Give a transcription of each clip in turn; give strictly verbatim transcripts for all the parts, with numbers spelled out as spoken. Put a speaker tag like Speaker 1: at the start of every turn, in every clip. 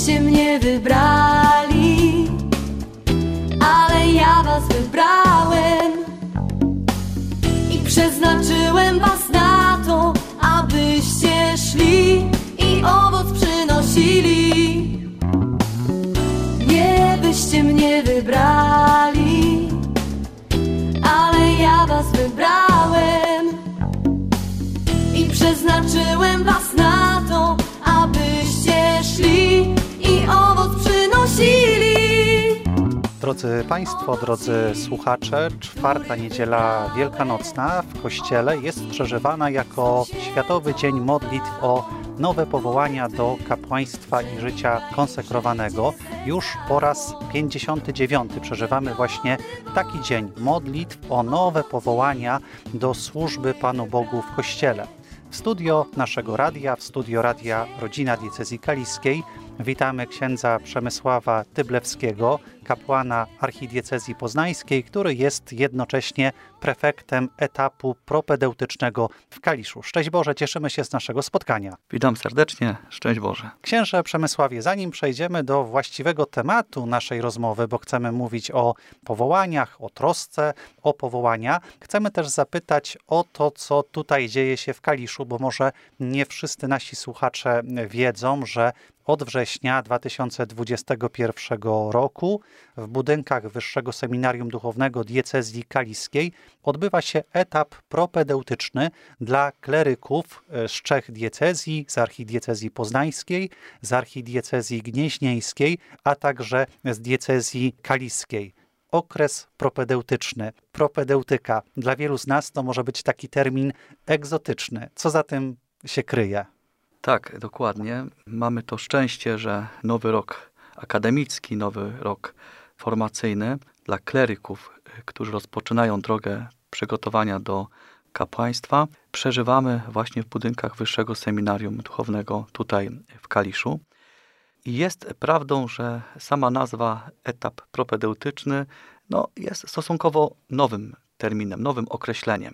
Speaker 1: Byście mnie wybrali, ale ja was wybrałem i przeznaczyłem was na to, abyście szli i owoc przynosili. Nie byście mnie wybrali, ale ja was wybrałem i przeznaczyłem was na to, abyście szli i owoc przynosili.
Speaker 2: Drodzy Państwo, drodzy słuchacze, czwarta niedziela wielkanocna w Kościele jest przeżywana jako Światowy Dzień Modlitw o nowe powołania do kapłaństwa i życia konsekrowanego. Już po raz pięćdziesiąty dziewiąty przeżywamy właśnie taki dzień modlitw o nowe powołania do służby Panu Bogu w Kościele. W studio naszego radia, w studio Radia Rodzina Diecezji Kaliskiej witamy księdza Przemysława Tyblewskiego, kapłana archidiecezji poznańskiej, który jest jednocześnie prefektem etapu propedeutycznego w Kaliszu. Szczęść Boże, cieszymy się z naszego spotkania.
Speaker 3: Witam serdecznie, szczęść Boże.
Speaker 2: Księże Przemysławie, zanim przejdziemy do właściwego tematu naszej rozmowy, bo chcemy mówić o powołaniach, o trosce o powołania, chcemy też zapytać o to, co tutaj dzieje się w Kaliszu, bo może nie wszyscy nasi słuchacze wiedzą, że od września dwa tysiące dwudziestego pierwszego roku w budynkach Wyższego Seminarium Duchownego Diecezji Kaliskiej odbywa się etap propedeutyczny dla kleryków z trzech diecezji, z archidiecezji poznańskiej, z archidiecezji gnieźnieńskiej, a także z diecezji kaliskiej. Okres propedeutyczny, propedeutyka. Dla wielu z nas to może być taki termin egzotyczny. Co za tym się kryje?
Speaker 3: Tak, dokładnie. Mamy to szczęście, że nowy rok akademicki, nowy rok formacyjny dla kleryków, którzy rozpoczynają drogę przygotowania do kapłaństwa, przeżywamy właśnie w budynkach Wyższego Seminarium Duchownego tutaj w Kaliszu. I jest prawdą, że sama nazwa etap propedeutyczny no, jest stosunkowo nowym terminem, nowym określeniem.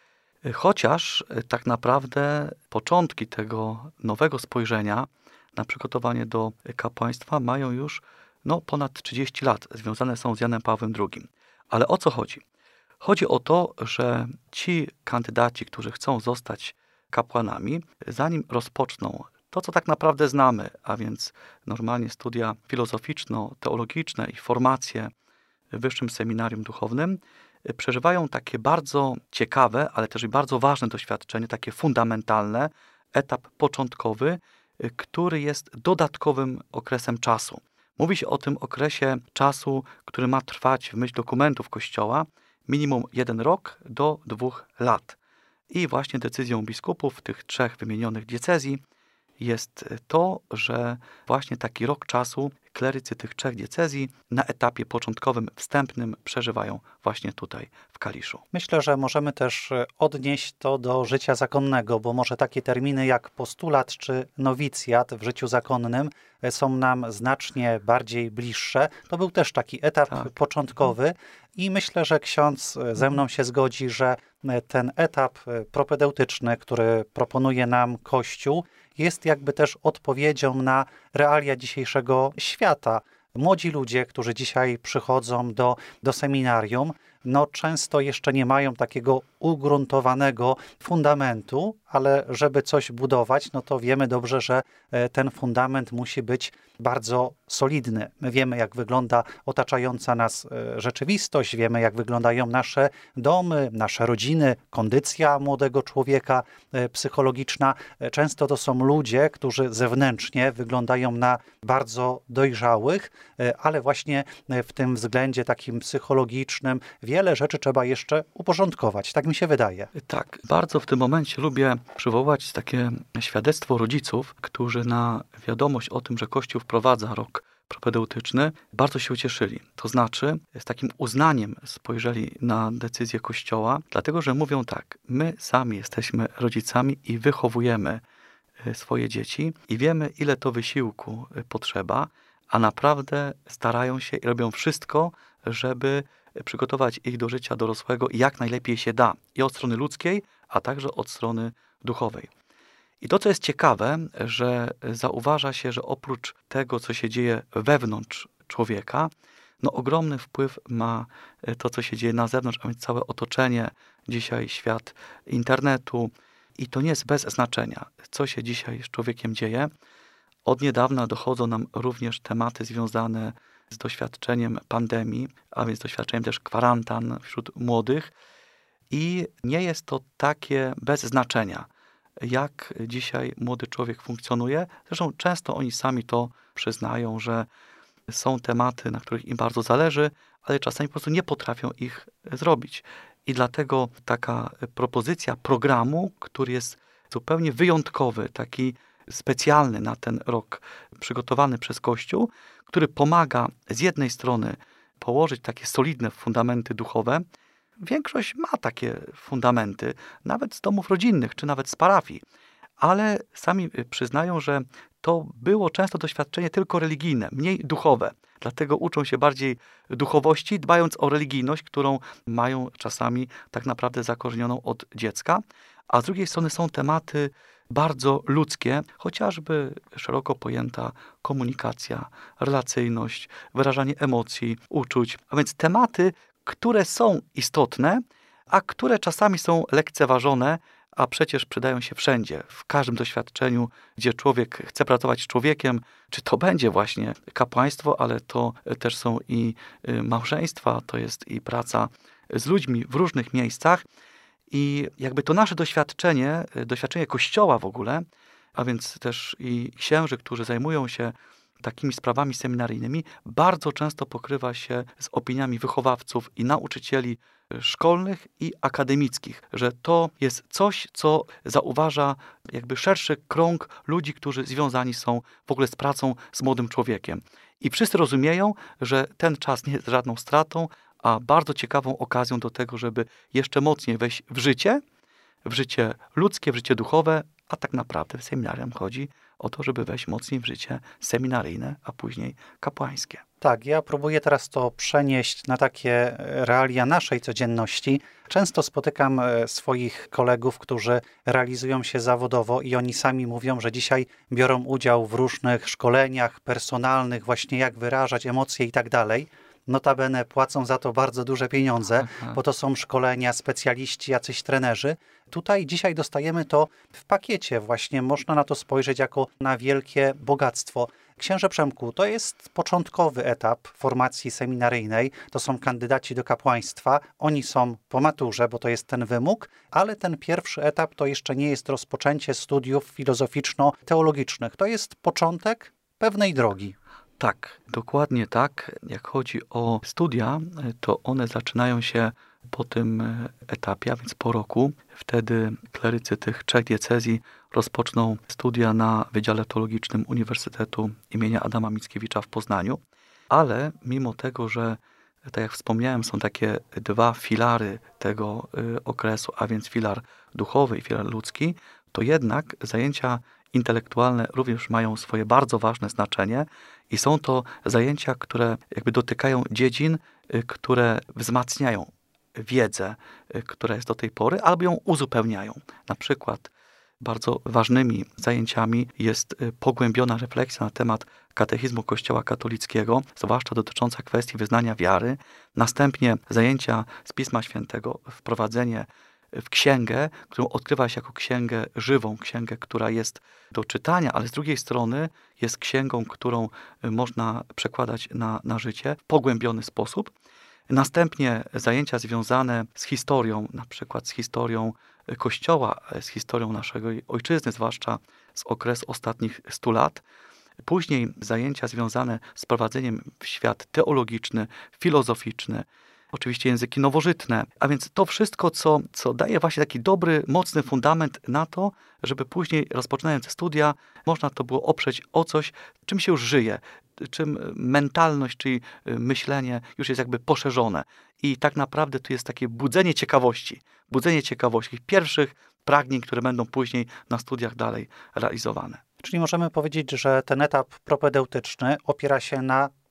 Speaker 3: Chociaż tak naprawdę początki tego nowego spojrzenia na przygotowanie do kapłaństwa mają już no, ponad trzydzieści lat, związane są z Janem Pawłem drugim. Ale o co chodzi? Chodzi o to, że ci kandydaci, którzy chcą zostać kapłanami, zanim rozpoczną to, co tak naprawdę znamy, a więc normalnie studia filozoficzno-teologiczne i formacje w Wyższym Seminarium Duchownym, przeżywają takie bardzo ciekawe, ale też i bardzo ważne doświadczenie, takie fundamentalne, etap początkowy, który jest dodatkowym okresem czasu. Mówi się o tym okresie czasu, który ma trwać w myśl dokumentów Kościoła minimum jeden rok do dwóch lat. I właśnie decyzją biskupów tych trzech wymienionych diecezji jest to, że właśnie taki rok czasu klerycy tych trzech diecezji na etapie początkowym, wstępnym przeżywają właśnie tutaj w Kaliszu.
Speaker 2: Myślę, że możemy też odnieść to do życia zakonnego, bo może takie terminy jak postulat czy nowicjat w życiu zakonnym są nam znacznie bardziej bliższe. To był też taki etap tak. początkowy i myślę, że ksiądz ze mną się zgodzi, że ten etap propedeutyczny, który proponuje nam Kościół, jest jakby też odpowiedzią na realia dzisiejszego świata. Młodzi ludzie, którzy dzisiaj przychodzą do, do seminarium, no często jeszcze nie mają takiego ugruntowanego fundamentu, ale żeby coś budować, no to wiemy dobrze, że ten fundament musi być bardzo solidny. My wiemy, jak wygląda otaczająca nas rzeczywistość, wiemy, jak wyglądają nasze domy, nasze rodziny, kondycja młodego człowieka psychologiczna. Często to są ludzie, którzy zewnętrznie wyglądają na bardzo dojrzałych, ale właśnie w tym względzie takim psychologicznym wiele rzeczy trzeba jeszcze uporządkować. Tak mi się wydaje.
Speaker 3: Tak, bardzo w tym momencie lubię przywołać takie świadectwo rodziców, którzy na wiadomość o tym, że Kościół wprowadza rok propedeutyczny, bardzo się ucieszyli. To znaczy, z takim uznaniem spojrzeli na decyzję Kościoła, dlatego że mówią tak, my sami jesteśmy rodzicami i wychowujemy swoje dzieci i wiemy, ile to wysiłku potrzeba, a naprawdę starają się i robią wszystko, żeby przygotować ich do życia dorosłego jak najlepiej się da. I od strony ludzkiej, a także od strony duchowej. I to, co jest ciekawe, że zauważa się, że oprócz tego, co się dzieje wewnątrz człowieka, no ogromny wpływ ma to, co się dzieje na zewnątrz, a więc całe otoczenie, dzisiaj świat internetu. I to nie jest bez znaczenia, co się dzisiaj z człowiekiem dzieje. Od niedawna dochodzą nam również tematy związane z doświadczeniem pandemii, a więc doświadczeniem też kwarantan wśród młodych. I nie jest to takie bez znaczenia, jak dzisiaj młody człowiek funkcjonuje. Zresztą często oni sami to przyznają, że są tematy, na których im bardzo zależy, ale czasami po prostu nie potrafią ich zrobić. I dlatego taka propozycja programu, który jest zupełnie wyjątkowy, taki specjalny na ten rok, przygotowany przez Kościół, który pomaga z jednej strony położyć takie solidne fundamenty duchowe. Większość ma takie fundamenty, nawet z domów rodzinnych, czy nawet z parafii, ale sami przyznają, że to było często doświadczenie tylko religijne, mniej duchowe. Dlatego uczą się bardziej duchowości, dbając o religijność, którą mają czasami tak naprawdę zakorzenioną od dziecka. A z drugiej strony są tematy bardzo ludzkie, chociażby szeroko pojęta komunikacja, relacyjność, wyrażanie emocji, uczuć. A więc tematy, które są istotne, a które czasami są lekceważone, a przecież przydają się wszędzie, w każdym doświadczeniu, gdzie człowiek chce pracować z człowiekiem, czy to będzie właśnie kapłaństwo, ale to też są i małżeństwa, to jest i praca z ludźmi w różnych miejscach. I jakby to nasze doświadczenie, doświadczenie Kościoła w ogóle, a więc też i księży, którzy zajmują się takimi sprawami seminaryjnymi, bardzo często pokrywa się z opiniami wychowawców i nauczycieli szkolnych i akademickich, że to jest coś, co zauważa jakby szerszy krąg ludzi, którzy związani są w ogóle z pracą z młodym człowiekiem. I wszyscy rozumieją, że ten czas nie jest żadną stratą, a bardzo ciekawą okazją do tego, żeby jeszcze mocniej wejść w życie, w życie ludzkie, w życie duchowe, a tak naprawdę w seminarium chodzi o to, żeby wejść mocniej w życie seminaryjne, a później kapłańskie.
Speaker 2: Tak, ja próbuję teraz to przenieść na takie realia naszej codzienności. Często spotykam swoich kolegów, którzy realizują się zawodowo i oni sami mówią, że dzisiaj biorą udział w różnych szkoleniach personalnych, właśnie jak wyrażać emocje i tak dalej. Notabene płacą za to bardzo duże pieniądze, Aha. bo to są szkolenia, specjaliści, jacyś trenerzy. Tutaj dzisiaj dostajemy to w pakiecie. Właśnie można na to spojrzeć jako na wielkie bogactwo. Księże Przemku, to jest początkowy etap formacji seminaryjnej. To są kandydaci do kapłaństwa. Oni są po maturze, bo to jest ten wymóg, ale ten pierwszy etap to jeszcze nie jest rozpoczęcie studiów filozoficzno-teologicznych. To jest początek pewnej drogi.
Speaker 3: Tak, dokładnie tak. Jak chodzi o studia, to one zaczynają się po tym etapie, a więc po roku. Wtedy klerycy tych trzech diecezji rozpoczną studia na Wydziale Teologicznym Uniwersytetu imienia Adama Mickiewicza w Poznaniu. Ale mimo tego, że tak jak wspomniałem, są takie dwa filary tego okresu, a więc filar duchowy i filar ludzki, to jednak zajęcia intelektualne również mają swoje bardzo ważne znaczenie i są to zajęcia, które jakby dotykają dziedzin, które wzmacniają wiedzę, która jest do tej pory, albo ją uzupełniają. Na przykład bardzo ważnymi zajęciami jest pogłębiona refleksja na temat katechizmu Kościoła katolickiego, zwłaszcza dotycząca kwestii wyznania wiary. Następnie zajęcia z Pisma Świętego, wprowadzenie w księgę, którą odkrywa się jako księgę żywą, księgę, która jest do czytania, ale z drugiej strony jest księgą, którą można przekładać na, na życie w pogłębiony sposób. Następnie zajęcia związane z historią, na przykład z historią Kościoła, z historią naszej ojczyzny, zwłaszcza z okresu ostatnich stu lat. Później zajęcia związane z prowadzeniem w świat teologiczny, filozoficzny, oczywiście języki nowożytne, a więc to wszystko, co, co daje właśnie taki dobry, mocny fundament na to, żeby później rozpoczynając studia, można to było oprzeć o coś, czym się już żyje, czym mentalność, czyli myślenie już jest jakby poszerzone. I tak naprawdę tu jest takie budzenie ciekawości, budzenie ciekawości pierwszych pragnień, które będą później na studiach dalej realizowane.
Speaker 2: Czyli możemy powiedzieć, że ten etap propedeutyczny opiera się na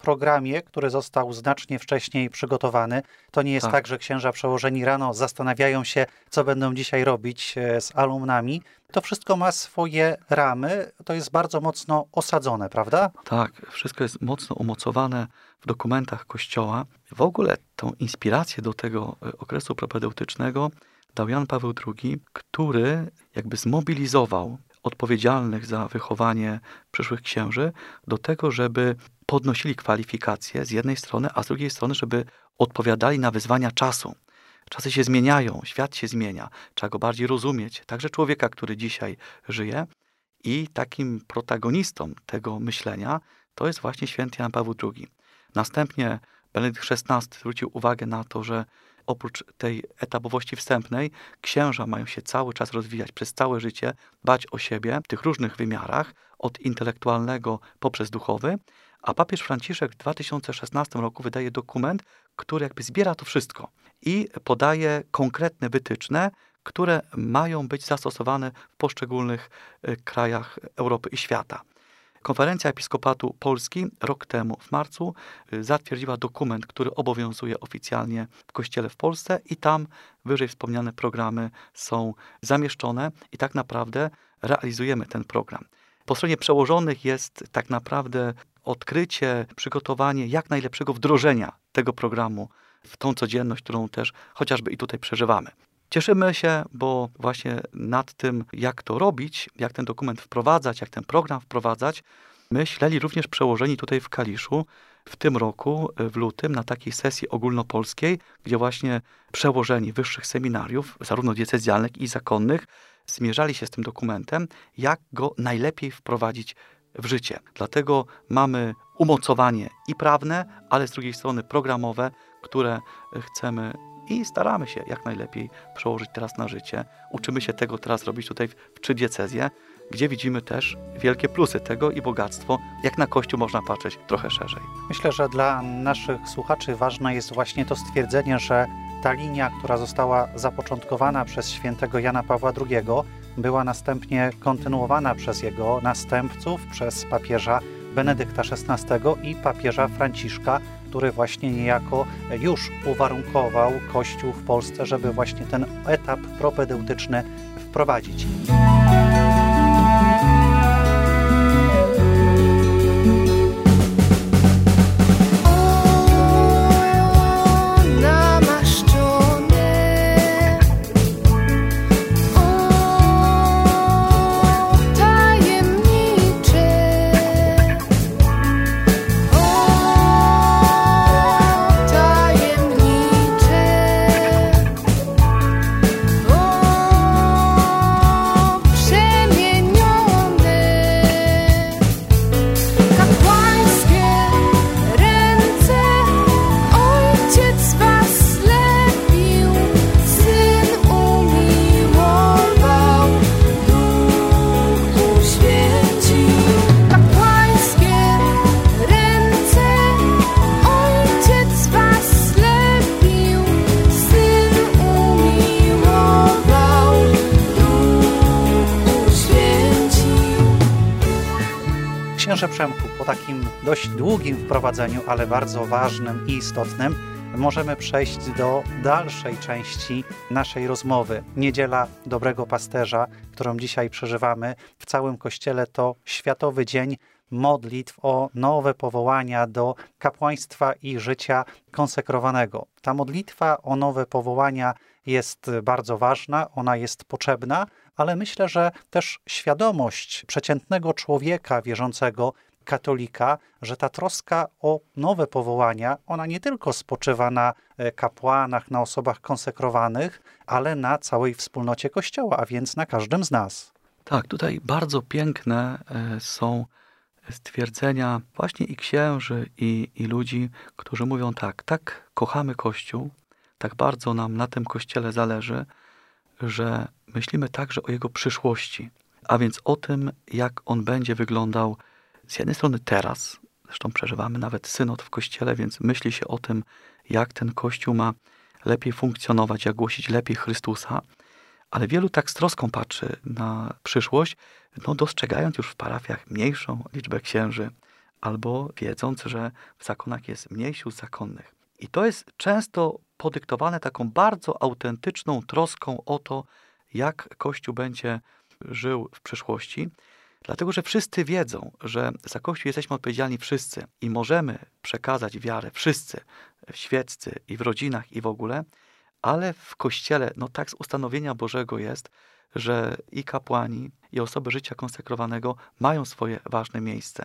Speaker 2: programie, który został znacznie wcześniej przygotowany. To nie jest tak,
Speaker 3: Tak.
Speaker 2: że księża przełożeni rano zastanawiają się, co będą dzisiaj robić e, z alumnami. To wszystko ma swoje ramy, to jest bardzo mocno osadzone, prawda?
Speaker 3: Tak, wszystko jest mocno umocowane w dokumentach Kościoła. W ogóle tą inspirację do tego e, okresu propedeutycznego dał Jan Paweł drugi, który jakby zmobilizował odpowiedzialnych za wychowanie przyszłych księży do tego, żeby podnosili kwalifikacje z jednej strony, a z drugiej strony, żeby odpowiadali na wyzwania czasu. Czasy się zmieniają, świat się zmienia, trzeba go bardziej rozumieć, także człowieka, który dzisiaj żyje. I takim protagonistą tego myślenia to jest właśnie święty Jan Paweł drugi. Następnie Benedykt szesnasty zwrócił uwagę na to, że oprócz tej etapowości wstępnej, księża mają się cały czas rozwijać przez całe życie, dbać o siebie w tych różnych wymiarach, od intelektualnego poprzez duchowy, a papież Franciszek w dwa tysiące szesnastym roku wydaje dokument, który jakby zbiera to wszystko i podaje konkretne wytyczne, które mają być zastosowane w poszczególnych krajach Europy i świata. Konferencja Episkopatu Polski rok temu w marcu zatwierdziła dokument, który obowiązuje oficjalnie w Kościele w Polsce i tam wyżej wspomniane programy są zamieszczone i tak naprawdę realizujemy ten program. Po stronie przełożonych jest tak naprawdę odkrycie, przygotowanie jak najlepszego wdrożenia tego programu w tą codzienność, którą też chociażby i tutaj przeżywamy. Cieszymy się, bo właśnie nad tym, jak to robić, jak ten dokument wprowadzać, jak ten program wprowadzać, myśleli również przełożeni tutaj w Kaliszu w tym roku, w lutym, na takiej sesji ogólnopolskiej, gdzie właśnie przełożeni wyższych seminariów, zarówno diecezjalnych i zakonnych, zmierzali się z tym dokumentem, jak go najlepiej wprowadzić w życie. Dlatego mamy umocowanie i prawne, ale z drugiej strony programowe, które chcemy i staramy się jak najlepiej przełożyć teraz na życie. Uczymy się tego teraz robić tutaj w trzy diecezje, gdzie widzimy też wielkie plusy tego i bogactwo, jak na Kościół można patrzeć trochę szerzej.
Speaker 2: Myślę, że dla naszych słuchaczy ważne jest właśnie to stwierdzenie, że ta linia, która została zapoczątkowana przez świętego Jana Pawła drugiego, była następnie kontynuowana przez jego następców, przez papieża Benedykta szesnastego i papieża Franciszka, który właśnie niejako już uwarunkował Kościół w Polsce, żeby właśnie ten etap propedeutyczny wprowadzić. Księże Przemku, po takim dość długim wprowadzeniu, ale bardzo ważnym i istotnym, możemy przejść do dalszej części naszej rozmowy. Niedziela Dobrego Pasterza, którą dzisiaj przeżywamy w całym Kościele, to Światowy Dzień Modlitw o nowe powołania do kapłaństwa i życia konsekrowanego. Ta modlitwa o nowe powołania jest bardzo ważna, ona jest potrzebna, ale myślę, że też świadomość przeciętnego człowieka wierzącego, katolika, że ta troska o nowe powołania, ona nie tylko spoczywa na kapłanach, na osobach konsekrowanych, ale na całej wspólnocie Kościoła, a więc na każdym z nas.
Speaker 3: Tak, tutaj bardzo piękne są stwierdzenia właśnie i księży, i, i ludzi, którzy mówią tak, tak kochamy Kościół, tak bardzo nam na tym Kościele zależy, że myślimy także o jego przyszłości, a więc o tym, jak on będzie wyglądał z jednej strony teraz, zresztą przeżywamy nawet synod w Kościele, więc myśli się o tym, jak ten Kościół ma lepiej funkcjonować, jak głosić lepiej Chrystusa, ale wielu tak z troską patrzy na przyszłość, no dostrzegając już w parafiach mniejszą liczbę księży, albo wiedząc, że w zakonach jest mniej sióstr zakonnych. I to jest często podyktowane taką bardzo autentyczną troską o to, jak Kościół będzie żył w przyszłości, dlatego że wszyscy wiedzą, że za Kościół jesteśmy odpowiedzialni wszyscy i możemy przekazać wiarę wszyscy, świeccy i w rodzinach i w ogóle, ale w Kościele, no tak z ustanowienia Bożego jest, że i kapłani, i osoby życia konsekrowanego mają swoje ważne miejsce.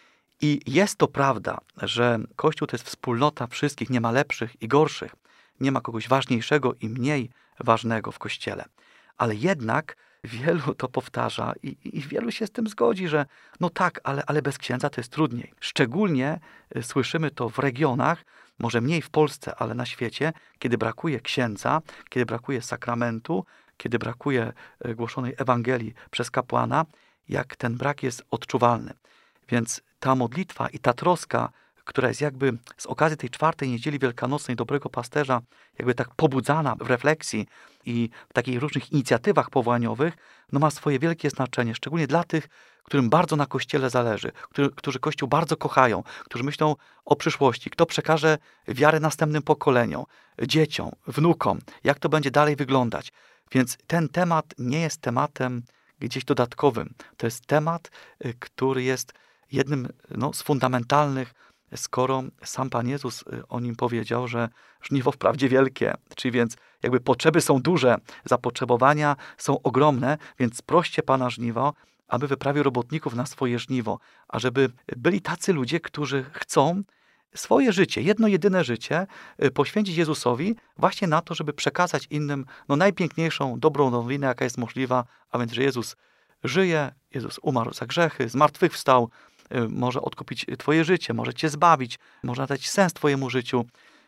Speaker 3: I jest to prawda, że Kościół to jest wspólnota wszystkich, nie ma lepszych i gorszych, nie ma kogoś ważniejszego i mniej ważnego w Kościele. Ale jednak wielu to powtarza i, i wielu się z tym zgodzi, że no tak, ale, ale bez księdza to jest trudniej. Szczególnie słyszymy to w regionach, może mniej w Polsce, ale na świecie, kiedy brakuje księdza, kiedy brakuje sakramentu, kiedy brakuje głoszonej Ewangelii przez kapłana, jak ten brak jest odczuwalny. Więc ta modlitwa i ta troska, która jest jakby z okazji tej czwartej niedzieli wielkanocnej Dobrego Pasterza, jakby tak pobudzana w refleksji i w takich różnych inicjatywach powołaniowych, no ma swoje wielkie znaczenie, szczególnie dla tych, którym bardzo na Kościele zależy, którzy, którzy Kościół bardzo kochają, którzy myślą o przyszłości, kto przekaże wiarę następnym pokoleniom, dzieciom, wnukom, jak to będzie dalej wyglądać. Więc ten temat nie jest tematem gdzieś dodatkowym. To jest temat, który jest jednym no, z fundamentalnych, skoro sam Pan Jezus o nim powiedział, że żniwo wprawdzie wielkie, czyli więc jakby potrzeby są duże, zapotrzebowania są ogromne, więc proście Pana żniwo, aby wyprawił robotników na swoje żniwo, a żeby byli tacy ludzie, którzy chcą swoje życie, jedno jedyne życie poświęcić Jezusowi właśnie na to, żeby przekazać innym no, najpiękniejszą, dobrą nowinę, jaka jest możliwa, a więc, że Jezus żyje, Jezus umarł za grzechy, zmartwychwstał, może odkupić twoje życie, może cię zbawić, może nadać sens twojemu życiu.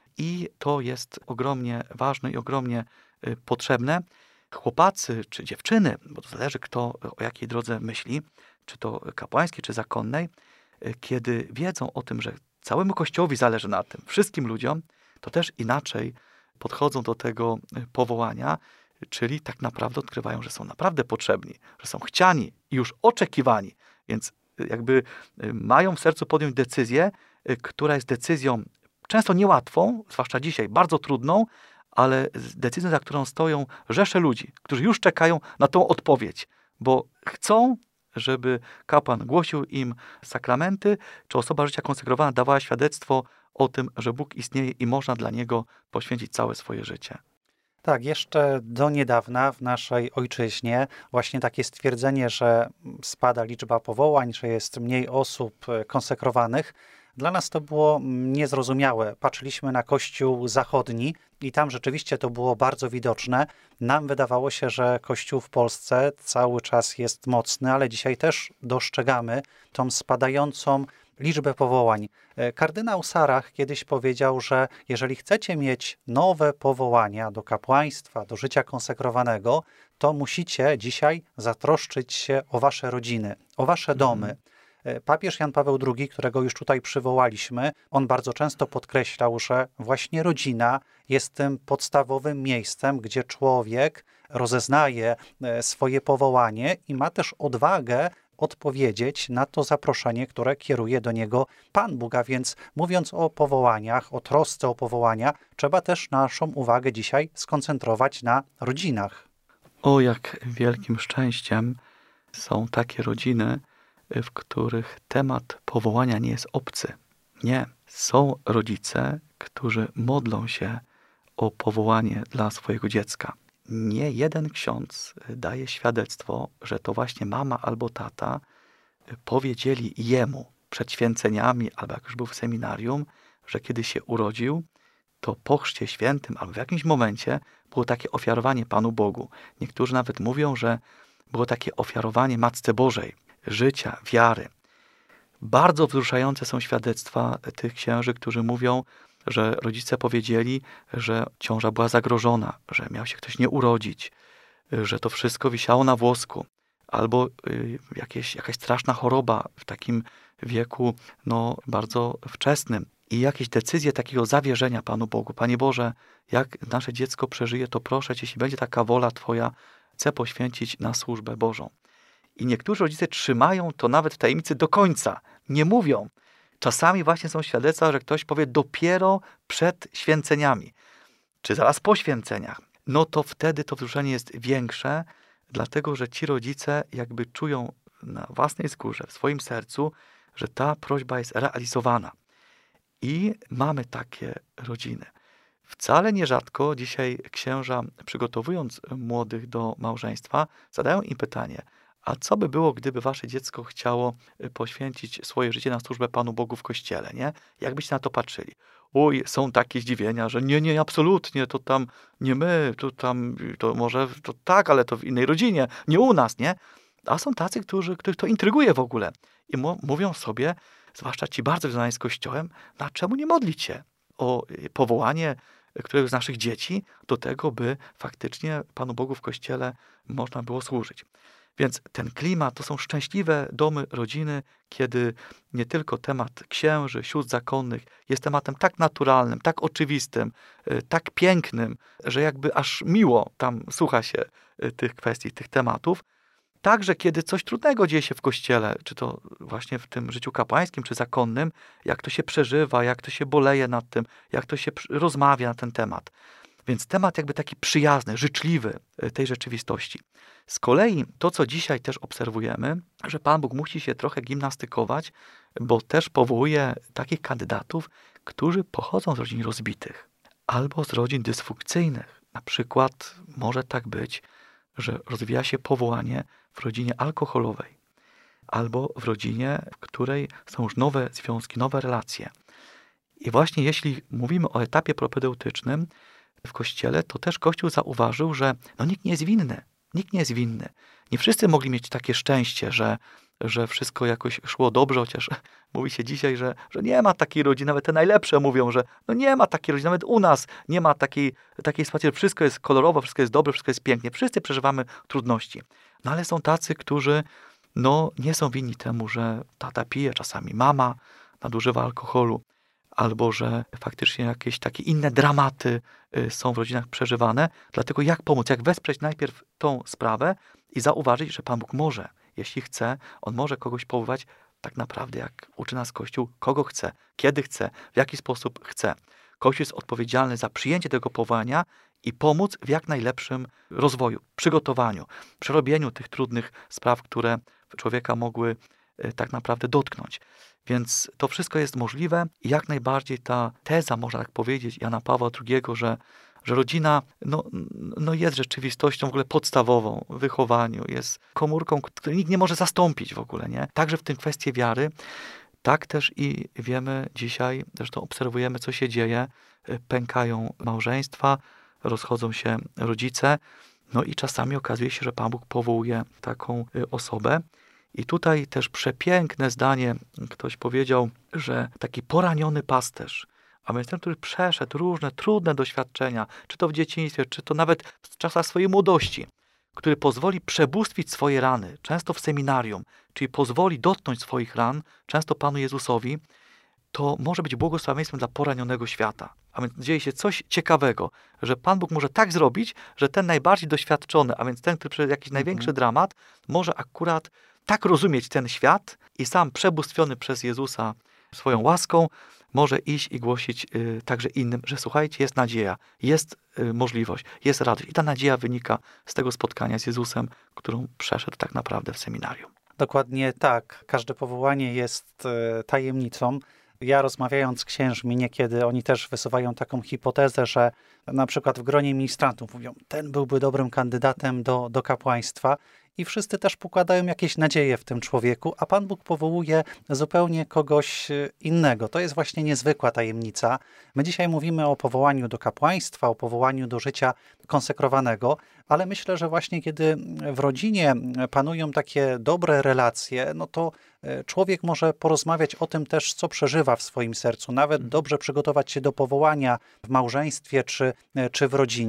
Speaker 3: I to jest ogromnie ważne i ogromnie potrzebne. Chłopacy czy dziewczyny, bo to zależy kto o jakiej drodze myśli, czy to kapłańskiej, czy zakonnej, kiedy wiedzą o tym, że całemu Kościołowi zależy na tym, wszystkim ludziom, to też inaczej podchodzą do tego powołania, czyli tak naprawdę odkrywają, że są naprawdę potrzebni, że są chciani i już oczekiwani, więc jakby mają w sercu podjąć decyzję, która jest decyzją często niełatwą, zwłaszcza dzisiaj, bardzo trudną, ale decyzją, za którą stoją rzesze ludzi, którzy już czekają na tą odpowiedź, bo chcą, żeby kapłan głosił im sakramenty, czy osoba życia konsekrowana dawała świadectwo o tym, że Bóg istnieje i można dla Niego poświęcić całe swoje życie.
Speaker 2: Tak, jeszcze do niedawna w naszej ojczyźnie właśnie takie stwierdzenie, że spada liczba powołań, że jest mniej osób konsekrowanych, dla nas to było niezrozumiałe. Patrzyliśmy na Kościół zachodni i tam rzeczywiście to było bardzo widoczne. Nam wydawało się, że Kościół w Polsce cały czas jest mocny, ale dzisiaj też dostrzegamy tą spadającą liczbę powołań. Kardynał Sarach kiedyś powiedział, że jeżeli chcecie mieć nowe powołania do kapłaństwa, do życia konsekrowanego, to musicie dzisiaj zatroszczyć się o wasze rodziny, o wasze domy. Papież Jan Paweł drugi, którego już tutaj przywołaliśmy, on bardzo często podkreślał, że właśnie rodzina jest tym podstawowym miejscem, gdzie człowiek rozeznaje swoje powołanie i ma też odwagę odpowiedzieć na to zaproszenie, które kieruje do niego Pan Bóg. A więc mówiąc o powołaniach, o trosce o powołania, trzeba też naszą uwagę dzisiaj skoncentrować na rodzinach.
Speaker 3: O, jak wielkim szczęściem są takie rodziny, w których temat powołania nie jest obcy. Nie. Są rodzice, którzy modlą się o powołanie dla swojego dziecka. Nie jeden ksiądz daje świadectwo, że to właśnie mama albo tata powiedzieli jemu przed święceniami, albo jak już był w seminarium, że kiedy się urodził, to po chrzcie świętym albo w jakimś momencie było takie ofiarowanie Panu Bogu. Niektórzy nawet mówią, że było takie ofiarowanie Matce Bożej, życia, wiary. Bardzo wzruszające są świadectwa tych księży, którzy mówią, że rodzice powiedzieli, że ciąża była zagrożona, że miał się ktoś nie urodzić, że to wszystko wisiało na włosku, albo jakieś, jakaś straszna choroba w takim wieku no, bardzo wczesnym. I jakieś decyzje takiego zawierzenia Panu Bogu. Panie Boże, jak nasze dziecko przeżyje, to proszę Cię, jeśli będzie taka wola Twoja, chcę poświęcić na służbę Bożą. I niektórzy rodzice trzymają to nawet w tajemnicy do końca. Nie mówią, Czasami właśnie są świadectwa, że ktoś powie dopiero przed święceniami, czy zaraz po święceniach. No to wtedy to wzruszenie jest większe, dlatego że ci rodzice jakby czują na własnej skórze, w swoim sercu, że ta prośba jest realizowana. I mamy takie rodziny. Wcale nierzadko dzisiaj księża, przygotowując młodych do małżeństwa, zadają im pytanie, a co by było, gdyby wasze dziecko chciało poświęcić swoje życie na służbę Panu Bogu w Kościele, nie? Jak byście na to patrzyli? Oj, są takie zdziwienia, że nie, nie, absolutnie, to tam nie my, to tam, to może to tak, ale to w innej rodzinie, nie u nas, nie? A są tacy, którzy, których to intryguje w ogóle i mu, mówią sobie, zwłaszcza ci bardzo związani z Kościołem, no a czemu nie modlić się o powołanie któregoś z naszych dzieci do tego, by faktycznie Panu Bogu w Kościele można było służyć. Więc ten klimat to są szczęśliwe domy, rodziny, kiedy nie tylko temat księży, sióstr zakonnych jest tematem tak naturalnym, tak oczywistym, tak pięknym, że jakby aż miło tam słucha się tych kwestii, tych tematów. Także kiedy coś trudnego dzieje się w Kościele, czy to właśnie w tym życiu kapłańskim, czy zakonnym, jak to się przeżywa, jak to się boleje nad tym, jak to się rozmawia na ten temat. Więc temat jakby taki przyjazny, życzliwy tej rzeczywistości. Z kolei to, co dzisiaj też obserwujemy, że Pan Bóg musi się trochę gimnastykować, bo też powołuje takich kandydatów, którzy pochodzą z rodzin rozbitych albo z rodzin dysfunkcyjnych. Na przykład może tak być, że rozwija się powołanie w rodzinie alkoholowej albo w rodzinie, w której są już nowe związki, nowe relacje. I właśnie jeśli mówimy o etapie propedeutycznym w Kościele, to też Kościół zauważył, że no nikt nie jest winny. Nikt nie jest winny. Nie wszyscy mogli mieć takie szczęście, że, że wszystko jakoś szło dobrze, chociaż mówi się dzisiaj, że, że nie ma takiej rodziny, nawet te najlepsze mówią, że no nie ma takiej rodziny, nawet u nas nie ma takiej, takiej sytuacji, że wszystko jest kolorowo, wszystko jest dobre, wszystko jest pięknie. Wszyscy przeżywamy trudności. No ale są tacy, którzy no, nie są winni temu, że tata pije, czasami mama nadużywa alkoholu, albo że faktycznie jakieś takie inne dramaty są w rodzinach przeżywane. Dlatego jak pomóc, jak wesprzeć najpierw tą sprawę i zauważyć, że Pan Bóg może, jeśli chce, On może kogoś powoływać tak naprawdę, jak uczy nas Kościół, kogo chce, kiedy chce, w jaki sposób chce. Kościół jest odpowiedzialny za przyjęcie tego powołania i pomóc w jak najlepszym rozwoju, przygotowaniu, przerobieniu tych trudnych spraw, które człowieka mogły tak naprawdę dotknąć. Więc to wszystko jest możliwe i jak najbardziej ta teza, można tak powiedzieć, Jana Pawła drugiego, że, że rodzina no, no jest rzeczywistością w ogóle podstawową w wychowaniu, jest komórką, której nikt nie może zastąpić w ogóle, nie? Także w tym kwestii wiary, tak też i wiemy dzisiaj, zresztą obserwujemy, co się dzieje, pękają małżeństwa, rozchodzą się rodzice, no i czasami okazuje się, że Pan Bóg powołuje taką osobę. I tutaj też przepiękne zdanie, ktoś powiedział, że taki poraniony pasterz, a więc ten, który przeszedł różne trudne doświadczenia, czy to w dzieciństwie, czy to nawet w czasach swojej młodości, który pozwoli przebóstwić swoje rany, często w seminarium, czyli pozwoli dotknąć swoich ran, często Panu Jezusowi, to może być błogosławieństwem dla poranionego świata. A więc dzieje się coś ciekawego, że Pan Bóg może tak zrobić, że ten najbardziej doświadczony, a więc ten, który przeżył jakiś mhm. największy dramat, może akurat tak rozumieć ten świat i sam przebóstwiony przez Jezusa swoją łaską może iść i głosić y, także innym, że słuchajcie, jest nadzieja, jest y, możliwość, jest radość. I ta nadzieja wynika z tego spotkania z Jezusem, którą przeszedł tak naprawdę w seminarium.
Speaker 2: Dokładnie tak. Każde powołanie jest y, tajemnicą. Ja rozmawiając z księżmi niekiedy, oni też wysuwają taką hipotezę, że na przykład w gronie ministrantów mówią, ten byłby dobrym kandydatem do, do kapłaństwa. I wszyscy też pokładają jakieś nadzieje w tym człowieku, a Pan Bóg powołuje zupełnie kogoś innego. To jest właśnie niezwykła tajemnica. My dzisiaj mówimy o powołaniu do kapłaństwa, o powołaniu do życia konsekrowanego, ale myślę, że właśnie kiedy w rodzinie panują takie dobre relacje, no to człowiek może porozmawiać o tym też, co przeżywa w swoim sercu, nawet dobrze przygotować się do powołania w małżeństwie czy, czy w rodzinie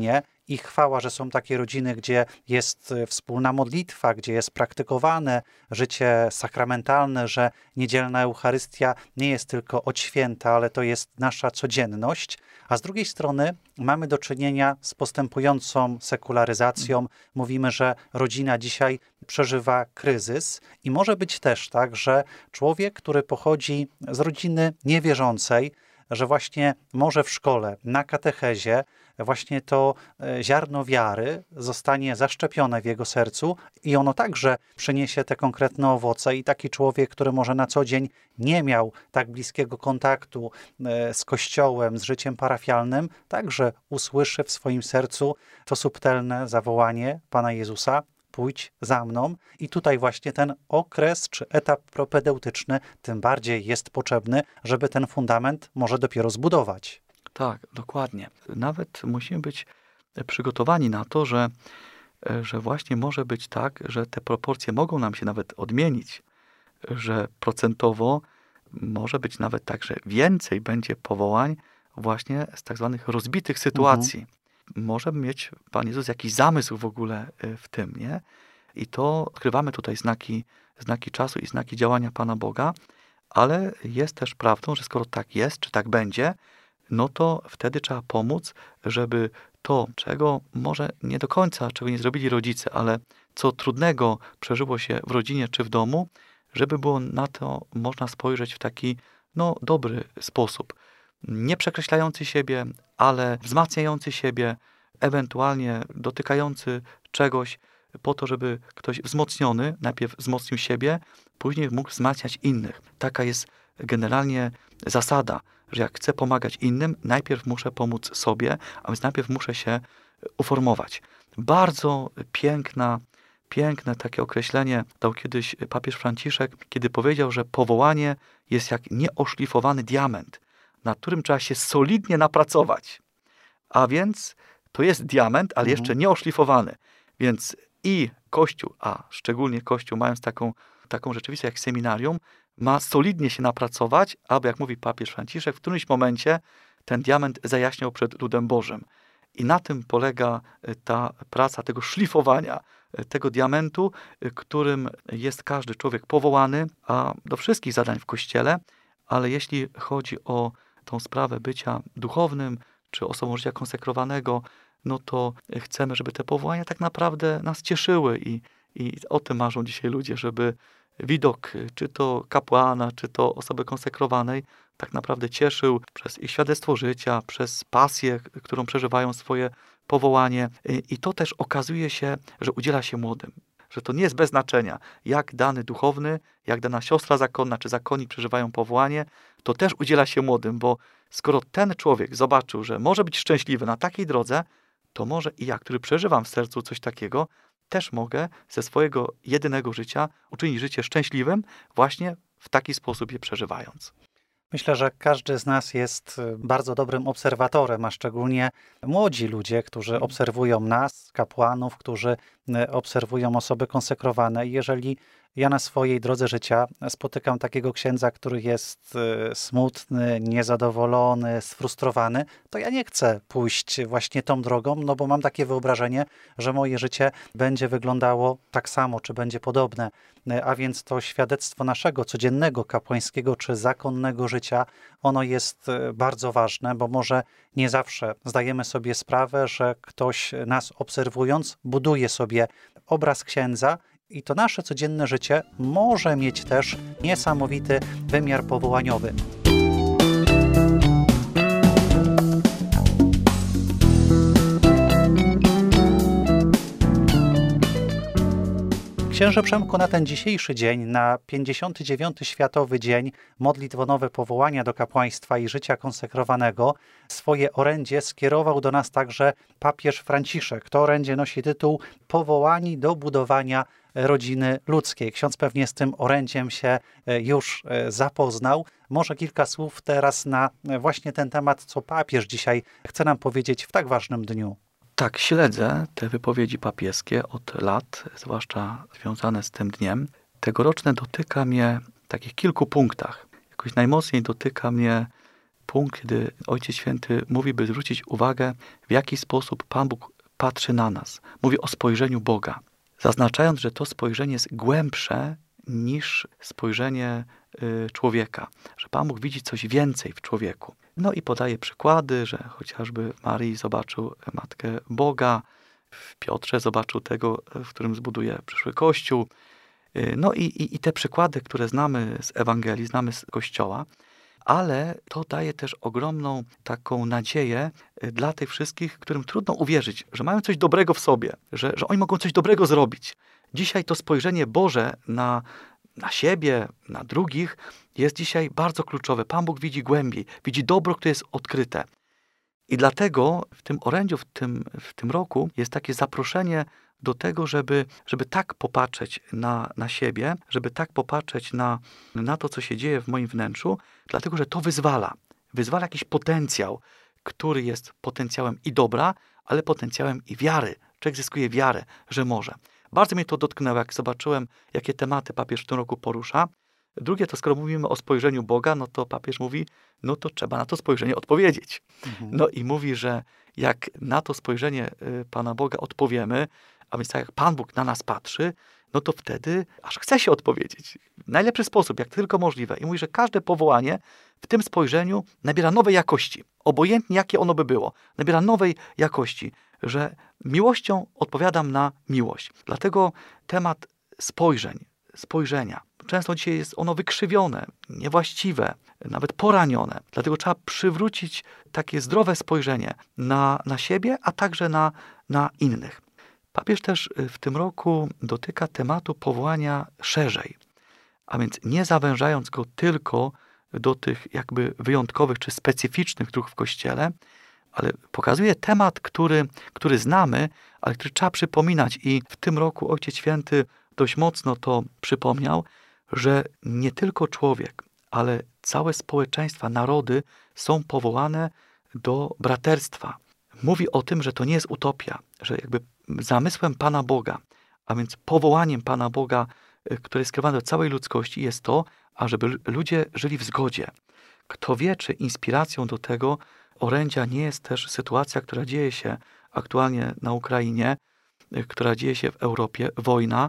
Speaker 2: i chwała, że są takie rodziny, gdzie jest wspólna modlitwa, gdzie jest praktykowane życie sakramentalne, że niedzielna Eucharystia nie jest tylko od święta, ale to jest nasza codzienność. A z drugiej strony mamy do czynienia z postępującą sekularyzacją. Mówimy, że rodzina dzisiaj przeżywa kryzys i może być też tak, że człowiek, który pochodzi z rodziny niewierzącej, że właśnie może w szkole, na katechezie, właśnie to ziarno wiary zostanie zaszczepione w jego sercu i ono także przyniesie te konkretne owoce i taki człowiek, który może na co dzień nie miał tak bliskiego kontaktu z Kościołem, z życiem parafialnym, także usłyszy w swoim sercu to subtelne zawołanie Pana Jezusa: pójdź za mną. I tutaj właśnie ten okres czy etap propedeutyczny tym bardziej jest potrzebny, żeby ten fundament może dopiero zbudować.
Speaker 3: Tak, dokładnie. Nawet musimy być przygotowani na to, że, że właśnie może być tak, że te proporcje mogą nam się nawet odmienić, że procentowo może być nawet tak, że więcej będzie powołań właśnie z tak zwanych rozbitych sytuacji. Mhm. Może mieć Pan Jezus jakiś zamysł w ogóle w tym, nie? I to odkrywamy tutaj znaki, znaki czasu i znaki działania Pana Boga, ale jest też prawdą, że skoro tak jest, czy tak będzie, no to wtedy trzeba pomóc, żeby to, czego może nie do końca, czego nie zrobili rodzice, ale co trudnego przeżyło się w rodzinie czy w domu, żeby było na to można spojrzeć w taki no, dobry sposób. Nie przekreślający siebie, ale wzmacniający siebie, ewentualnie dotykający czegoś po to, żeby ktoś wzmocniony najpierw wzmocnił siebie, później mógł wzmacniać innych. Taka jest generalnie zasada, że jak chcę pomagać innym, najpierw muszę pomóc sobie, a więc najpierw muszę się uformować. Bardzo piękna, piękne takie określenie dał kiedyś papież Franciszek, kiedy powiedział, że powołanie jest jak nieoszlifowany diament, na którym trzeba się solidnie napracować. A więc to jest diament, ale
Speaker 2: mhm.
Speaker 3: jeszcze nieoszlifowany. Więc i Kościół, a szczególnie Kościół, mając taką, taką rzeczywistość jak seminarium, ma solidnie się napracować, aby, jak mówi papież Franciszek, w którymś momencie ten diament zajaśniał przed ludem Bożym. I na tym polega ta praca tego szlifowania, tego diamentu, którym jest każdy człowiek powołany, a do wszystkich zadań w Kościele, ale jeśli chodzi o tą sprawę bycia duchownym, czy osobą życia konsekrowanego, no to chcemy, żeby te powołania tak naprawdę nas cieszyły i, i o tym marzą dzisiaj ludzie, żeby widok czy to kapłana, czy to osoby konsekrowanej tak naprawdę cieszył przez ich świadectwo życia, przez pasję, którą przeżywają swoje powołanie. I to też okazuje się, że udziela się młodym. Że to nie jest bez znaczenia, jak dany duchowny, jak dana siostra zakonna, czy zakonnik przeżywają powołanie, to też udziela się młodym, bo skoro ten człowiek zobaczył, że może być szczęśliwy na takiej drodze, to może i ja, który przeżywam w sercu coś takiego, też mogę ze swojego jedynego życia uczynić życie szczęśliwym właśnie w taki sposób je przeżywając.
Speaker 2: Myślę, że każdy z nas jest bardzo dobrym obserwatorem, a szczególnie młodzi ludzie, którzy obserwują nas, kapłanów, którzy obserwują osoby konsekrowane. I jeżeli ja na swojej drodze życia spotykam takiego księdza, który jest smutny, niezadowolony, sfrustrowany, to ja nie chcę pójść właśnie tą drogą, no bo mam takie wyobrażenie, że moje życie będzie wyglądało tak samo, czy będzie podobne. A więc to świadectwo naszego codziennego kapłańskiego czy zakonnego życia, ono jest bardzo ważne, bo może nie zawsze zdajemy sobie sprawę, że ktoś nas obserwując buduje sobie obraz księdza i to nasze codzienne życie może mieć też niesamowity wymiar powołaniowy. Księże Przemku, na ten dzisiejszy dzień, na pięćdziesiąty dziewiąty Światowy Dzień Modlitwonowe Powołania do Kapłaństwa i Życia Konsekrowanego, swoje orędzie skierował do nas także papież Franciszek. To orędzie nosi tytuł Powołani do budowania rodziny ludzkiej. Ksiądz pewnie z tym orędziem się już zapoznał. Może kilka słów teraz na właśnie ten temat, co papież dzisiaj chce nam powiedzieć w tak ważnym dniu.
Speaker 3: Tak, śledzę te wypowiedzi papieskie od lat, zwłaszcza związane z tym dniem. Tegoroczne dotyka mnie w takich kilku punktach. Jakoś najmocniej dotyka mnie punkt, kiedy Ojciec Święty mówi, by zwrócić uwagę, w jaki sposób Pan Bóg patrzy na nas. Mówi o spojrzeniu Boga, zaznaczając, że to spojrzenie jest głębsze niż spojrzenie y, człowieka, że Pan Bóg widzi coś więcej w człowieku. No i podaje przykłady, że chociażby w Marii zobaczył Matkę Boga, w Piotrze zobaczył tego, w którym zbuduje przyszły Kościół. Y, no i, i, i te przykłady, które znamy z Ewangelii, znamy z Kościoła, ale to daje też ogromną taką nadzieję dla tych wszystkich, którym trudno uwierzyć, że mają coś dobrego w sobie, że, że oni mogą coś dobrego zrobić. Dzisiaj to spojrzenie Boże na, na siebie, na drugich jest dzisiaj bardzo kluczowe. Pan Bóg widzi głębiej, widzi dobro, które jest odkryte. I dlatego w tym orędziu, w tym, w tym roku jest takie zaproszenie do tego, żeby, żeby tak popatrzeć na, na siebie, żeby tak popatrzeć na, na to, co się dzieje w moim wnętrzu, dlatego, że to wyzwala. Wyzwala jakiś potencjał, który jest potencjałem i dobra, ale potencjałem i wiary. Człowiek zyskuje wiarę, że może. Bardzo mnie to dotknęło, jak zobaczyłem, jakie tematy papież w tym roku porusza. Drugie to, skoro mówimy o spojrzeniu Boga, no to papież mówi, no to trzeba na to spojrzenie odpowiedzieć. Mhm. No i mówi, że jak na to spojrzenie Pana Boga odpowiemy, a więc tak jak Pan Bóg na nas patrzy, no to wtedy aż chce się odpowiedzieć. W najlepszy sposób, jak tylko możliwe. I mówi, że każde powołanie w tym spojrzeniu nabiera nowej jakości. Obojętnie jakie ono by było. Nabiera nowej jakości, że miłością odpowiadam na miłość. Dlatego temat spojrzeń, spojrzenia. Często dzisiaj jest ono wykrzywione, niewłaściwe, nawet poranione. Dlatego trzeba przywrócić takie zdrowe spojrzenie na, na siebie, a także na, na innych. Papież też w tym roku dotyka tematu powołania szerzej, a więc nie zawężając go tylko do tych jakby wyjątkowych czy specyficznych dróg w Kościele, ale pokazuje temat, który, który znamy, ale który trzeba przypominać. I w tym roku Ojciec Święty dość mocno to przypomniał, że nie tylko człowiek, ale całe społeczeństwa, narody są powołane do braterstwa. Mówi o tym, że to nie jest utopia, że jakby zamysłem Pana Boga, a więc powołaniem Pana Boga, które jest skierowane do całej ludzkości, jest to, ażeby ludzie żyli w zgodzie. Kto wie, czy inspiracją do tego orędzia nie jest też sytuacja, która dzieje się aktualnie na Ukrainie, która dzieje się w Europie, wojna,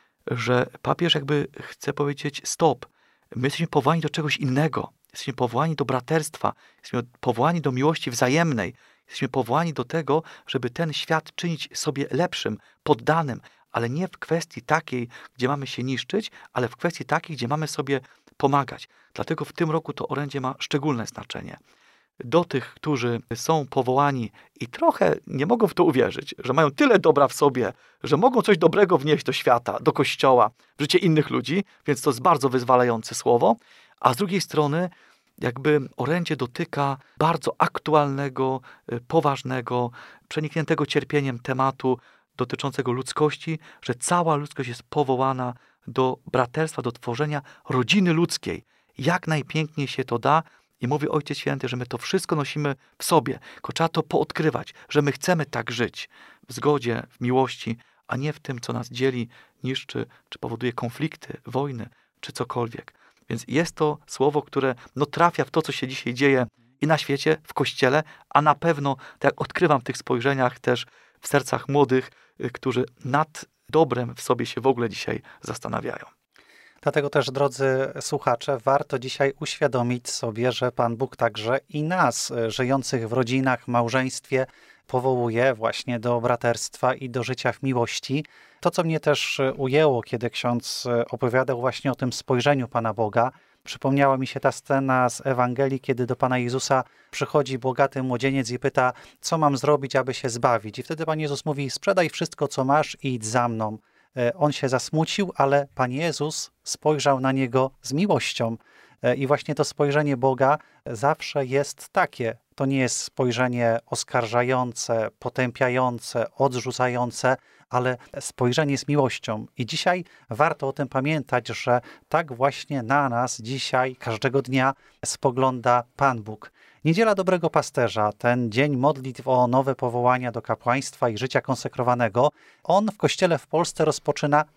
Speaker 3: że papież jakby chce powiedzieć stop. My jesteśmy powołani do czegoś innego. Jesteśmy powołani do braterstwa. Jesteśmy powołani do miłości wzajemnej. Jesteśmy powołani do tego, żeby ten świat czynić sobie lepszym, poddanym, ale nie w kwestii takiej, gdzie mamy się niszczyć, ale w kwestii takiej, gdzie mamy sobie pomagać. Dlatego w tym roku to orędzie ma szczególne znaczenie. Do tych, którzy są powołani i trochę nie mogą w to uwierzyć, że mają tyle dobra w sobie, że mogą coś dobrego wnieść do świata, do Kościoła, w życie innych ludzi, więc to jest bardzo wyzwalające słowo, a z drugiej strony jakby orędzie dotyka bardzo aktualnego, poważnego, przenikniętego cierpieniem tematu dotyczącego ludzkości, że cała ludzkość jest powołana do braterstwa, do tworzenia rodziny ludzkiej. Jak najpiękniej się to da i mówi Ojciec Święty, że my to wszystko nosimy w sobie, tylko trzeba to poodkrywać, że my chcemy tak żyć w zgodzie, w miłości, a nie w tym, co nas dzieli, niszczy, czy powoduje konflikty, wojny, czy cokolwiek. Więc jest to słowo, które no, trafia w to, co się dzisiaj dzieje i na świecie, w Kościele, a na pewno, tak jak odkrywam w tych spojrzeniach też w sercach młodych, którzy nad dobrem w sobie się w ogóle dzisiaj zastanawiają.
Speaker 2: Dlatego też, drodzy słuchacze, warto dzisiaj uświadomić sobie, że Pan Bóg także i nas, żyjących w rodzinach, małżeństwie, powołuje właśnie do braterstwa i do życia w miłości. To, co mnie też ujęło, kiedy ksiądz opowiadał właśnie o tym spojrzeniu Pana Boga, przypomniała mi się ta scena z Ewangelii, kiedy do Pana Jezusa przychodzi bogaty młodzieniec i pyta, co mam zrobić, aby się zbawić. I wtedy Pan Jezus mówi, sprzedaj wszystko, co masz i idź za mną. On się zasmucił, ale Pan Jezus spojrzał na niego z miłością. I właśnie to spojrzenie Boga zawsze jest takie. To nie jest spojrzenie oskarżające, potępiające, odrzucające, ale spojrzenie z miłością. I dzisiaj warto o tym pamiętać, że tak właśnie na nas dzisiaj, każdego dnia spogląda Pan Bóg. Niedziela Dobrego Pasterza, ten dzień modlitw o nowe powołania do kapłaństwa i życia konsekrowanego, on w Kościele w Polsce rozpoczyna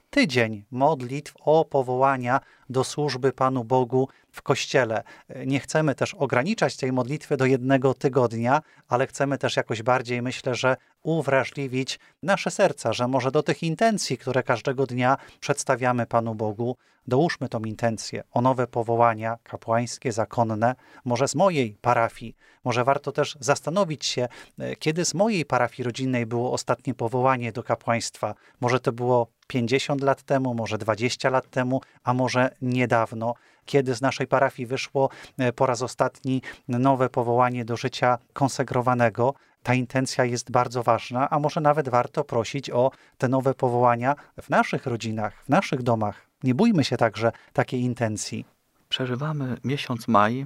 Speaker 2: tydzień modlitw o powołania do służby Panu Bogu w Kościele. Nie chcemy też ograniczać tej modlitwy do jednego tygodnia, ale chcemy też jakoś bardziej, myślę, że uwrażliwić nasze serca, że może do tych intencji, które każdego dnia przedstawiamy Panu Bogu, dołóżmy tą intencję o nowe powołania kapłańskie, zakonne, może z mojej parafii. Może warto też zastanowić się, kiedy z mojej parafii rodzinnej było ostatnie powołanie do kapłaństwa. Może to było pięćdziesiąt lat temu, może dwadzieścia lat temu, a może niedawno, kiedy z naszej parafii wyszło po raz ostatni nowe powołanie do życia konsegrowanego. Ta intencja jest bardzo ważna, a może nawet warto prosić o te nowe powołania w naszych rodzinach, w naszych domach. Nie bójmy się także takiej intencji.
Speaker 3: Przeżywamy miesiąc maj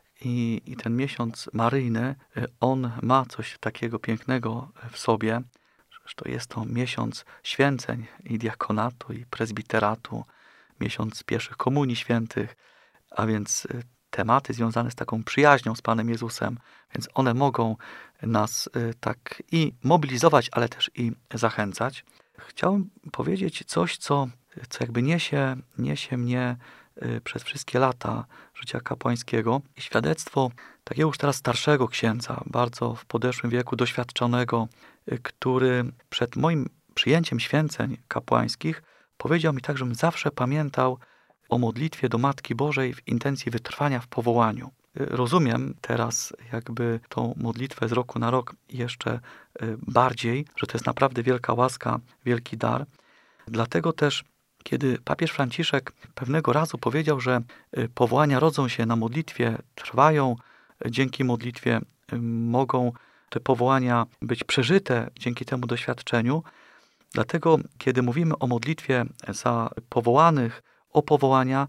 Speaker 3: i, i ten miesiąc maryjny, on ma coś takiego pięknego w sobie. Zresztą jest to miesiąc święceń i diakonatu, i prezbiteratu, miesiąc pierwszych komunii świętych, a więc tematy związane z taką przyjaźnią z Panem Jezusem, więc one mogą nas tak i mobilizować, ale też i zachęcać. Chciałem powiedzieć coś, co, co jakby niesie, niesie mnie przez wszystkie lata życia kapłańskiego. I świadectwo takiego już teraz starszego księdza, bardzo w podeszłym wieku doświadczonego, który przed moim przyjęciem święceń kapłańskich powiedział mi tak, żebym zawsze pamiętał o modlitwie do Matki Bożej w intencji wytrwania w powołaniu. Rozumiem teraz jakby tą modlitwę z roku na rok jeszcze bardziej, że to jest naprawdę wielka łaska, wielki dar. Dlatego też, kiedy papież Franciszek pewnego razu powiedział, że powołania rodzą się na modlitwie, trwają dzięki modlitwie, mogą te powołania być przeżyte dzięki temu doświadczeniu. Dlatego, kiedy mówimy o modlitwie za powołanych, o powołania,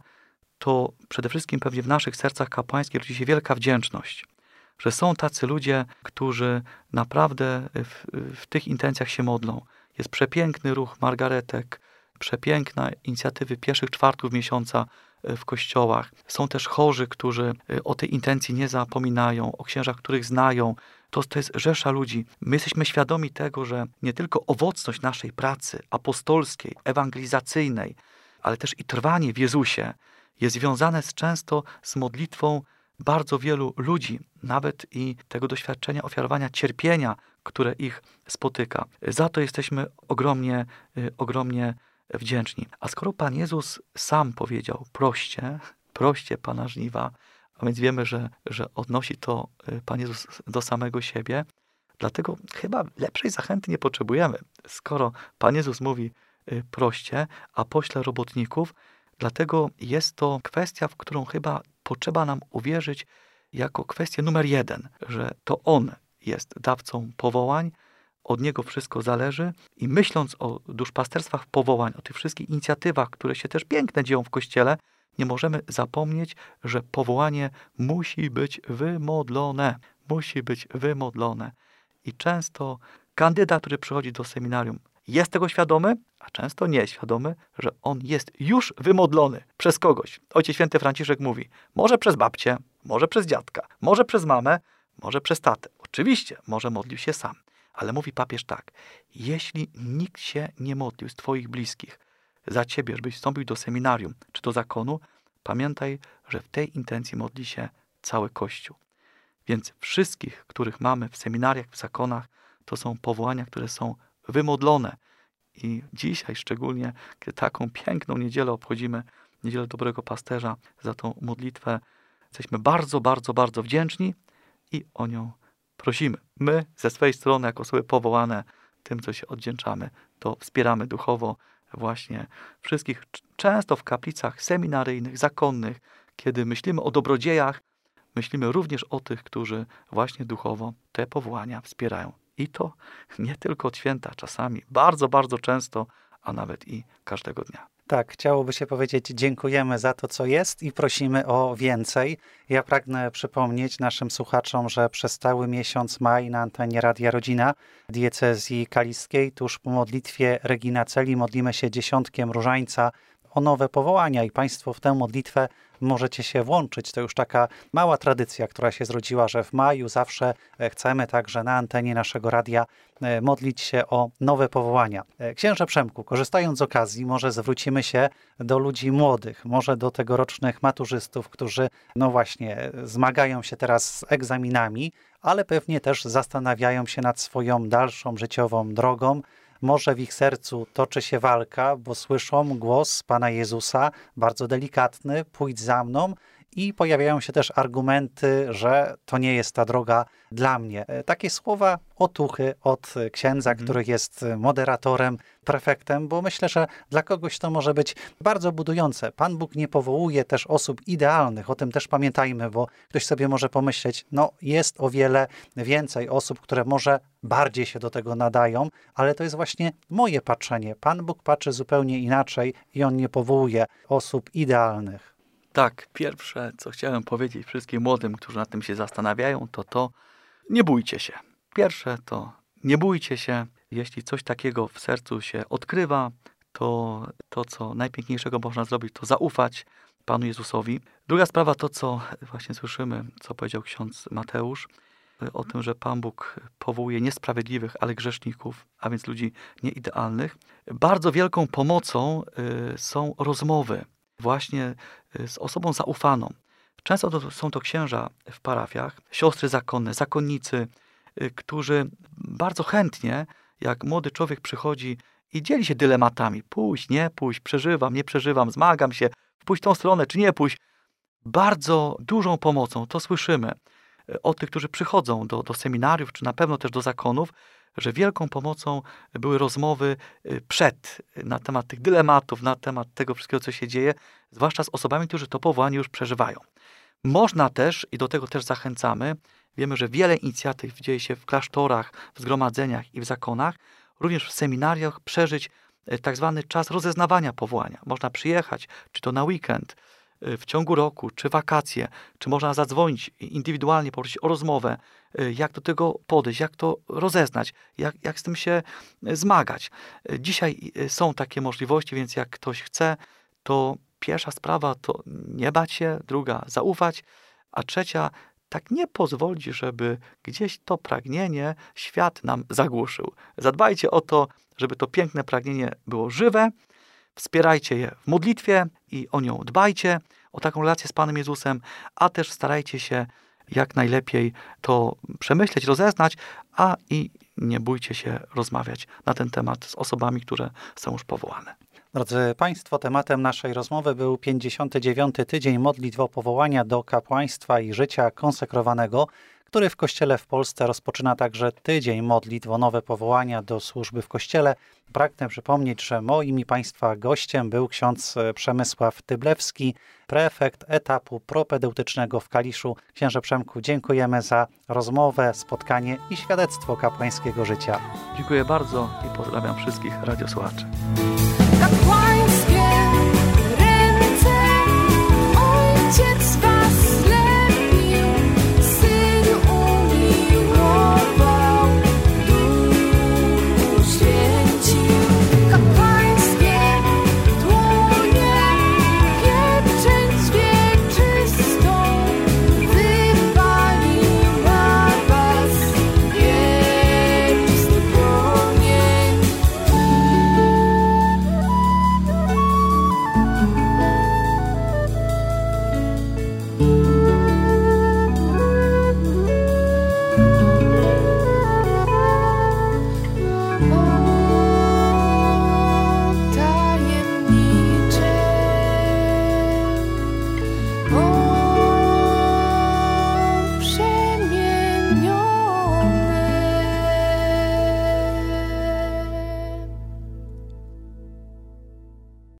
Speaker 3: to przede wszystkim pewnie w naszych sercach kapłańskich rodzi się wielka wdzięczność, że są tacy ludzie, którzy naprawdę w, w tych intencjach się modlą. Jest przepiękny ruch margaretek, przepiękne inicjatywy pierwszych czwartków miesiąca w kościołach. Są też chorzy, którzy o tej intencji nie zapominają, o księżach, których znają. To, to jest rzesza ludzi. My jesteśmy świadomi tego, że nie tylko owocność naszej pracy apostolskiej, ewangelizacyjnej, ale też i trwanie w Jezusie jest związane z, często z modlitwą bardzo wielu ludzi, nawet i tego doświadczenia ofiarowania cierpienia, które ich spotyka. Za to jesteśmy ogromnie, ogromnie wdzięczni. A skoro Pan Jezus sam powiedział, proście, proście Pana żniwa, a więc wiemy, że, że odnosi to Pan Jezus do samego siebie, dlatego chyba lepszej zachęty nie potrzebujemy. Skoro Pan Jezus mówi proście, a pośle robotników, dlatego jest to kwestia, w którą chyba potrzeba nam uwierzyć jako kwestię numer jeden, że to On jest dawcą powołań, od Niego wszystko zależy i myśląc o duszpasterstwach powołań, o tych wszystkich inicjatywach, które się też piękne dzieją w Kościele, nie możemy zapomnieć, że powołanie musi być wymodlone. Musi być wymodlone. I często kandydat, który przychodzi do seminarium, jest tego świadomy, a często nie jest świadomy, że on jest już wymodlony przez kogoś. Ojciec Święty Franciszek mówi, może przez babcię, może przez dziadka, może przez mamę, może przez tatę. Oczywiście, może modlił się sam. Ale mówi papież tak, jeśli nikt się nie modlił z twoich bliskich za ciebie, żebyś wstąpił do seminarium czy do zakonu, pamiętaj, że w tej intencji modli się cały Kościół. Więc wszystkich, których mamy w seminariach, w zakonach, to są powołania, które są wymodlone. I dzisiaj szczególnie, kiedy taką piękną niedzielę obchodzimy, Niedzielę Dobrego Pasterza, za tą modlitwę, jesteśmy bardzo, bardzo, bardzo wdzięczni i o nią prosimy. My ze swojej strony, jako osoby powołane, tym, co się odwdzięczamy, to wspieramy duchowo właśnie wszystkich, często w kaplicach seminaryjnych, zakonnych, kiedy myślimy o dobrodziejach, myślimy również o tych, którzy właśnie duchowo te powołania wspierają. I to nie tylko od święta, czasami bardzo, bardzo często, a nawet i każdego dnia.
Speaker 2: Tak, chciałoby się powiedzieć dziękujemy za to, co jest i prosimy o więcej. Ja pragnę przypomnieć naszym słuchaczom, że przez cały miesiąc maj na antenie Radia Rodzina diecezji kaliskiej tuż po modlitwie Regina Celi modlimy się dziesiątkiem różańca o nowe powołania i Państwo w tę modlitwę możecie się włączyć. To już taka mała tradycja, która się zrodziła, że w maju zawsze chcemy także na antenie naszego radia modlić się o nowe powołania. Księże Przemku, korzystając z okazji, może zwrócimy się do ludzi młodych, może do tegorocznych maturzystów, którzy no właśnie zmagają się teraz z egzaminami, ale pewnie też zastanawiają się nad swoją dalszą życiową drogą. Może w ich sercu toczy się walka, bo słyszą głos Pana Jezusa, bardzo delikatny, pójdź za mną, i pojawiają się też argumenty, że to nie jest ta droga dla mnie. Takie słowa otuchy od księdza, mhm. który jest moderatorem, prefektem, bo myślę, że dla kogoś to może być bardzo budujące. Pan Bóg nie powołuje też osób idealnych, o tym też pamiętajmy, bo ktoś sobie może pomyśleć, no jest o wiele więcej osób, które może bardziej się do tego nadają, ale to jest właśnie moje patrzenie. Pan Bóg patrzy zupełnie inaczej i On nie powołuje osób idealnych.
Speaker 3: Tak, pierwsze, co chciałem powiedzieć wszystkim młodym, którzy nad tym się zastanawiają, to to, nie bójcie się. Pierwsze to nie bójcie się. Jeśli coś takiego w sercu się odkrywa, to to, co najpiękniejszego można zrobić, to zaufać Panu Jezusowi. Druga sprawa, to co właśnie słyszymy, co powiedział ksiądz Mateusz, o tym, że Pan Bóg powołuje niesprawiedliwych, ale grzeszników, a więc ludzi nieidealnych. Bardzo wielką pomocą y, są rozmowy właśnie z osobą zaufaną. Często to są to księża w parafiach, siostry zakonne, zakonnicy, którzy bardzo chętnie, jak młody człowiek przychodzi i dzieli się dylematami, pójść, nie pójść, przeżywam, nie przeżywam, zmagam się, pójść tą stronę, czy nie pójść. Bardzo dużą pomocą, to słyszymy od tych, którzy przychodzą do, do seminariów, czy na pewno też do zakonów, że wielką pomocą były rozmowy przed na temat tych dylematów, na temat tego wszystkiego, co się dzieje, zwłaszcza z osobami, którzy to powołanie już przeżywają. Można też, i do tego też zachęcamy, wiemy, że wiele inicjatyw dzieje się w klasztorach, w zgromadzeniach i w zakonach, również w seminariach przeżyć tak zwany czas rozeznawania powołania. Można przyjechać, czy to na weekend, w ciągu roku, czy wakacje, czy można zadzwonić indywidualnie, poprosić o rozmowę, jak do tego podejść, jak to rozeznać, jak, jak z tym się zmagać. Dzisiaj są takie możliwości, więc jak ktoś chce, to pierwsza sprawa to nie bać się, druga zaufać, a trzecia tak nie pozwolić, żeby gdzieś to pragnienie świat nam zagłuszył. Zadbajcie o to, żeby to piękne pragnienie było żywe, wspierajcie je w modlitwie i o nią dbajcie, o taką relację z Panem Jezusem, a też starajcie się jak najlepiej to przemyśleć, rozeznać, a i nie bójcie się rozmawiać na ten temat z osobami, które są już powołane.
Speaker 2: Drodzy Państwo, tematem naszej rozmowy był pięćdziesiąty dziewiąty tydzień modlitw o powołania do kapłaństwa i życia konsekrowanego, który w Kościele w Polsce rozpoczyna także tydzień modlitw o nowe powołania do służby w Kościele. Pragnę przypomnieć, że moim i Państwa gościem był ksiądz Przemysław Tyblewski, prefekt etapu propedeutycznego w Kaliszu. Księże Przemku, dziękujemy za rozmowę, spotkanie i świadectwo kapłańskiego życia.
Speaker 3: Dziękuję bardzo i pozdrawiam wszystkich radiosłuchaczy.